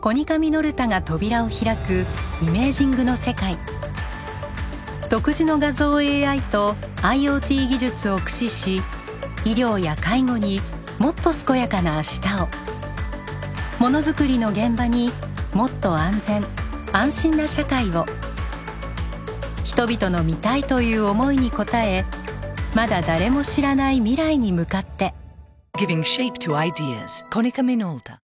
コニカミノルタが扉を開くイメージングの世界。独自の画像 AI と IoT 技術を駆使し、医療や介護にもっと健やかな明日を、ものづくりの現場にもっと安全安心な社会を、人々の見たいという思いに応え、まだ誰も知らない未来に向かって。 Giving shape to ideas. Konica Minolta.